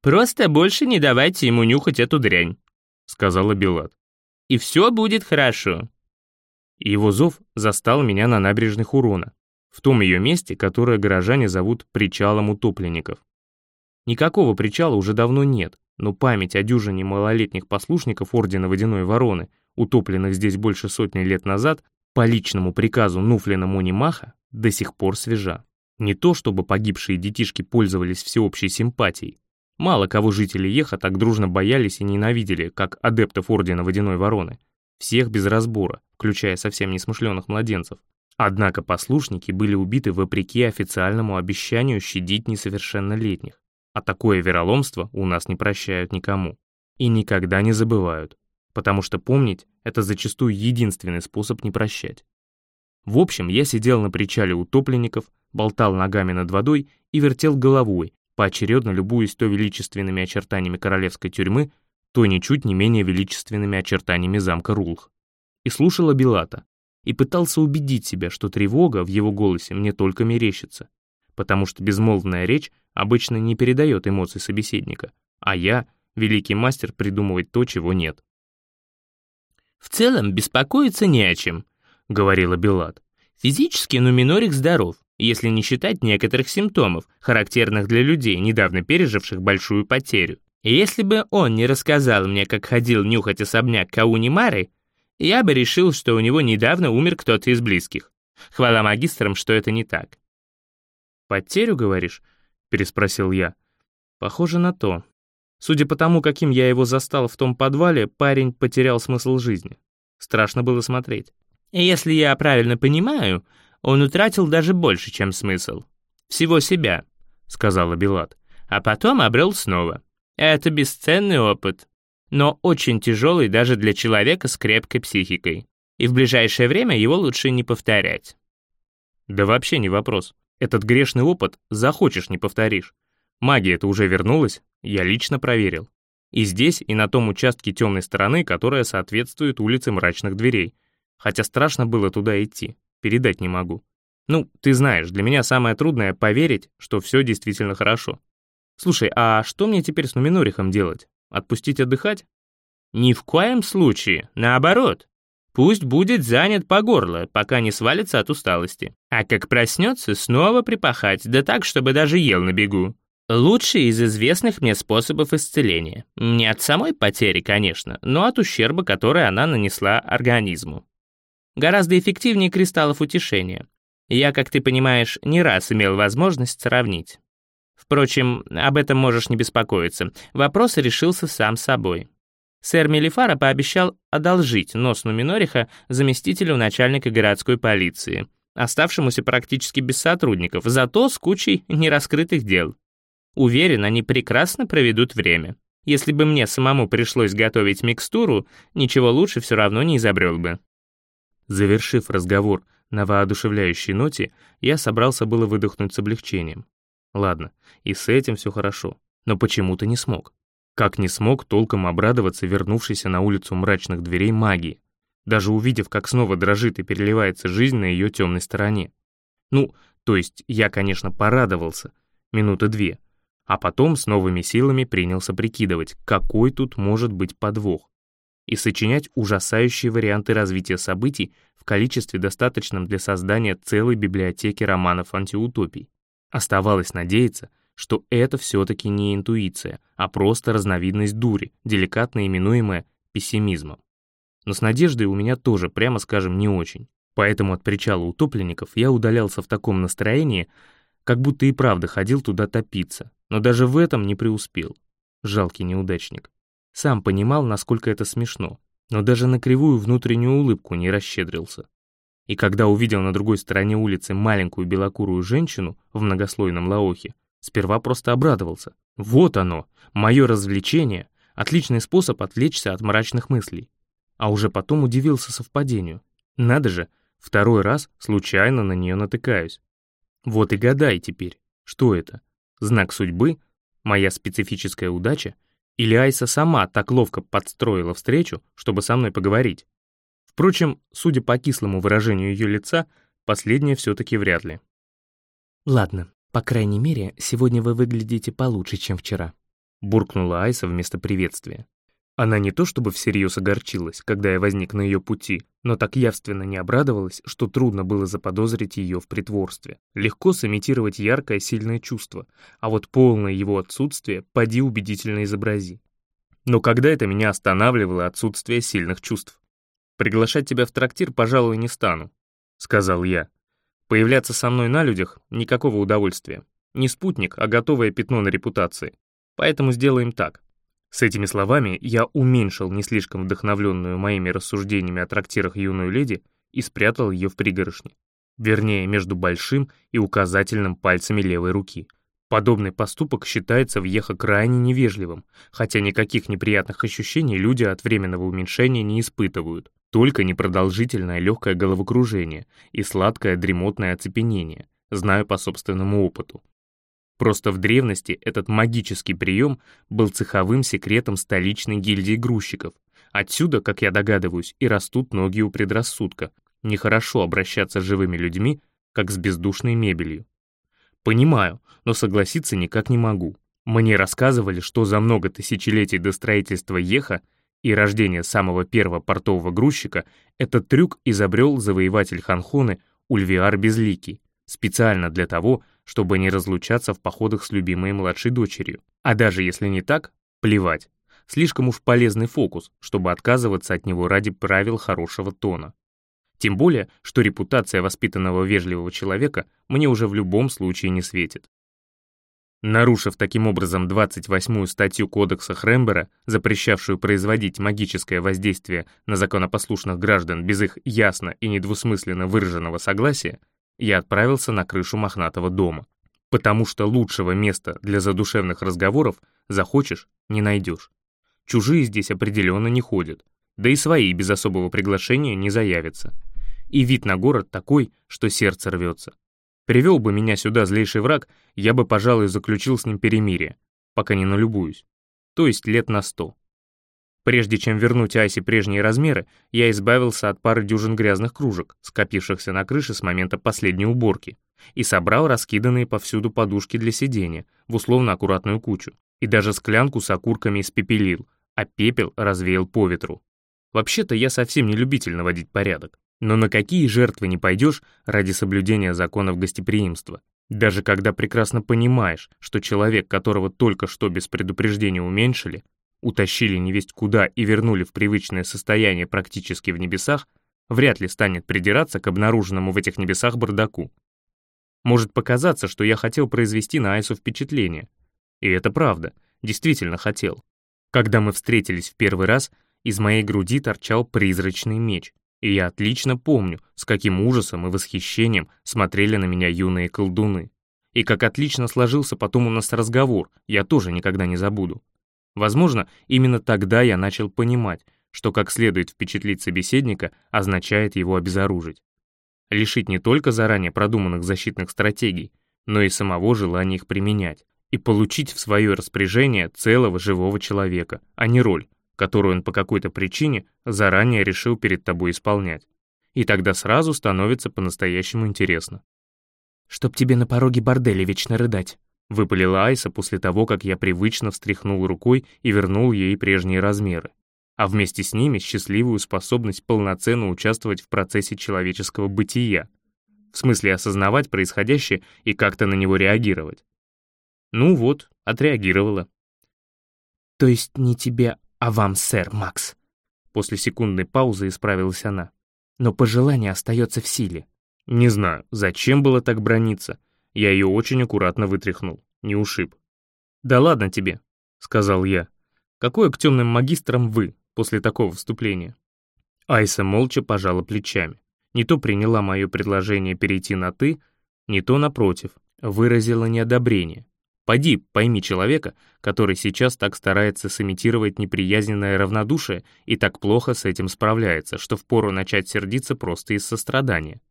Просто больше не давайте ему нюхать эту дрянь», — сказала Белат. «И все будет хорошо». И его зов застал меня на набережной Хурона, в том ее месте, которое горожане зовут причалом утопленников. Никакого причала уже давно нет, но память о дюжине малолетних послушников Ордена Водяной Вороны, утопленных здесь больше сотни лет назад, по личному приказу Нуфлина Мунимаха, до сих пор свежа. Не то чтобы погибшие детишки пользовались всеобщей симпатией. Мало кого жители Еха так дружно боялись и ненавидели, как адептов Ордена Водяной Вороны. Всех без разбора, включая совсем несмышленых младенцев. Однако послушники были убиты вопреки официальному обещанию щадить несовершеннолетних. А такое вероломство у нас не прощают никому. И никогда не забывают. Потому что помнить — это зачастую единственный способ не прощать. В общем, я сидел на причале утопленников, болтал ногами над водой и вертел головой, поочередно любуясь то величественными очертаниями королевской тюрьмы, то ничуть не менее величественными очертаниями замка Рулх. И слушал Белата, и пытался убедить себя, что тревога в его голосе мне только мерещится, потому что безмолвная речь обычно не передает эмоций собеседника, а я — великий мастер придумывать то, чего нет. «В целом беспокоиться не о чем», — говорила Белат. «Физически Нуминорик здоров, если не считать некоторых симптомов, характерных для людей, недавно переживших большую потерю. И если бы он не рассказал мне, как ходил нюхать особняк Кауни Мары, я бы решил, что у него недавно умер кто-то из близких. Хвала магистрам, что это не так». «Потерю, говоришь?» — переспросил я. «Похоже на то. Судя по тому, каким я его застал в том подвале, парень потерял смысл жизни. Страшно было смотреть». «Если я правильно понимаю, он утратил даже больше, чем смысл. Всего себя», — сказала Белат, «а потом обрел снова. Это бесценный опыт, но очень тяжелый даже для человека с крепкой психикой. И в ближайшее время его лучше не повторять». «Да вообще не вопрос. Этот грешный опыт захочешь, не повторишь. Магия-то уже вернулась, я лично проверил. И здесь, и на том участке темной стороны, которая соответствует улице Мрачных Дверей. Хотя страшно было туда идти, передать не могу. Ну, ты знаешь, для меня самое трудное — поверить, что все действительно хорошо. Слушай, а что мне теперь с Нуминорихом делать? Отпустить отдыхать?» «Ни в коем случае, наоборот. Пусть будет занят по горло, пока не свалится от усталости. А как проснется, снова припахать, да так, чтобы даже ел на бегу. Лучший из известных мне способов исцеления. Не от самой потери, конечно, но от ущерба, который она нанесла организму. Гораздо эффективнее кристаллов утешения. Я, как ты понимаешь, не раз имел возможность сравнить. Впрочем, об этом можешь не беспокоиться. Вопрос решился сам собой. Сэр Мелифара пообещал одолжить нос Нуминориха заместителю начальника городской полиции, оставшемуся практически без сотрудников, зато с кучей нераскрытых дел. Уверен, они прекрасно проведут время. Если бы мне самому пришлось готовить микстуру, ничего лучше все равно не изобрел бы». Завершив разговор на воодушевляющей ноте, я собрался было выдохнуть с облегчением. Ладно, и с этим все хорошо, но почему-то не смог. Как не смог толком обрадоваться вернувшейся на улицу Мрачных Дверей магии, даже увидев, как снова дрожит и переливается жизнь на ее темной стороне. Ну, то есть я, конечно, порадовался, минуты две, а потом с новыми силами принялся прикидывать, какой тут может быть подвох, и сочинять ужасающие варианты развития событий в количестве, достаточном для создания целой библиотеки романов-антиутопий. Оставалось надеяться, что это все-таки не интуиция, а просто разновидность дури, деликатно именуемая пессимизмом. Но с надеждой у меня тоже, прямо скажем, не очень. Поэтому от причала утопленников я удалялся в таком настроении, как будто и правда ходил туда топиться, но даже в этом не преуспел. Жалкий неудачник. Сам понимал, насколько это смешно, но даже на кривую внутреннюю улыбку не расщедрился. И когда увидел на другой стороне улицы маленькую белокурую женщину в многослойном лаохе, сперва просто обрадовался. Вот оно, мое развлечение, отличный способ отвлечься от мрачных мыслей. А уже потом удивился совпадению. Надо же, второй раз случайно на нее натыкаюсь. Вот и гадай теперь, что это? Знак судьбы? Моя специфическая удача? Или Айса сама так ловко подстроила встречу, чтобы со мной поговорить? Впрочем, судя по кислому выражению ее лица, последнее все-таки вряд ли. «Ладно, по крайней мере, сегодня вы выглядите получше, чем вчера», буркнула Айса вместо приветствия. Она не то чтобы всерьез огорчилась, когда я возник на ее пути, но так явственно не обрадовалась, что трудно было заподозрить ее в притворстве. Легко сымитировать яркое, сильное чувство, а вот полное его отсутствие поди убедительно изобрази. Но когда это меня останавливало отсутствие сильных чувств? «Приглашать тебя в трактир, пожалуй, не стану», — сказал я. «Появляться со мной на людях — никакого удовольствия. Не спутник, а готовое пятно на репутации. Поэтому сделаем так». С этими словами я уменьшил не слишком вдохновленную моими рассуждениями о трактирах юную леди и спрятал ее в пригоршне. Вернее, между большим и указательным пальцами левой руки. Подобный поступок считается в Йеха крайне невежливым, хотя никаких неприятных ощущений люди от временного уменьшения не испытывают, только непродолжительное легкое головокружение и сладкое дремотное оцепенение, знаю по собственному опыту. Просто в древности этот магический прием был цеховым секретом столичной гильдии грузчиков. Отсюда, как я догадываюсь, и растут ноги у предрассудка. Нехорошо обращаться с живыми людьми, как с бездушной мебелью. Понимаю, но согласиться никак не могу. Мне рассказывали, что за много тысячелетий до строительства Йеха и рождения самого первого портового грузчика этот трюк изобрел завоеватель Ханхоны Ульвиар Безликий, специально для того, чтобы не разлучаться в походах с любимой младшей дочерью. А даже если не так, плевать. Слишком уж полезный фокус, чтобы отказываться от него ради правил хорошего тона. Тем более, что репутация воспитанного вежливого человека мне уже в любом случае не светит. Нарушив таким образом 28-ю статью Кодекса Хрембера, запрещавшую производить магическое воздействие на законопослушных граждан без их ясно и недвусмысленно выраженного согласия, я отправился на крышу мохнатого дома, потому что лучшего места для задушевных разговоров захочешь — не найдешь. Чужие здесь определенно не ходят, да и свои без особого приглашения не заявятся. И вид на город такой, что сердце рвется. Привел бы меня сюда злейший враг, я бы, пожалуй, заключил с ним перемирие, пока не налюбуюсь, то есть лет на 100. Прежде чем вернуть Айсе прежние размеры, я избавился от пары дюжин грязных кружек, скопившихся на крыше с момента последней уборки, и собрал раскиданные повсюду подушки для сидения в условно-аккуратную кучу, и даже склянку с окурками испепелил, а пепел развеял по ветру. Вообще-то я совсем не любитель наводить порядок, но на какие жертвы не пойдешь ради соблюдения законов гостеприимства, даже когда прекрасно понимаешь, что человек, которого только что без предупреждения уменьшили, утащили невесть куда и вернули в привычное состояние практически в небесах, вряд ли станет придираться к обнаруженному в этих небесах бардаку. Может показаться, что я хотел произвести на Айсу впечатление. И это правда, действительно хотел. Когда мы встретились в первый раз, из моей груди торчал призрачный меч, и я отлично помню, с каким ужасом и восхищением смотрели на меня юные колдуны. И как отлично сложился потом у нас разговор, я тоже никогда не забуду. Возможно, именно тогда я начал понимать, что как следует впечатлить собеседника означает его обезоружить. Лишить не только заранее продуманных защитных стратегий, но и самого желания их применять, и получить в свое распоряжение целого живого человека, а не роль, которую он по какой-то причине заранее решил перед тобой исполнять. И тогда сразу становится по-настоящему интересно. «Чтоб тебе на пороге борделя вечно рыдать», — выпалила Айса после того, как я привычно встряхнул рукой и вернул ей прежние размеры, а вместе с ними счастливую способность полноценно участвовать в процессе человеческого бытия, в смысле осознавать происходящее и как-то на него реагировать. Ну вот, отреагировала. «То есть не тебе, а вам, сэр Макс?» После секундной паузы исправилась она. «Но пожелание остается в силе». Не знаю, зачем было так браниться. Я ее очень аккуратно вытряхнул, не ушиб. «Да ладно тебе», — сказал я. «Какое к темным магистрам вы после такого вступления?» Айса молча пожала плечами. Не то приняла мое предложение перейти на «ты», не то, напротив, выразила неодобрение. Поди, пойми человека, который сейчас так старается сымитировать неприязненное равнодушие и так плохо с этим справляется, что впору начать сердиться просто из сострадания.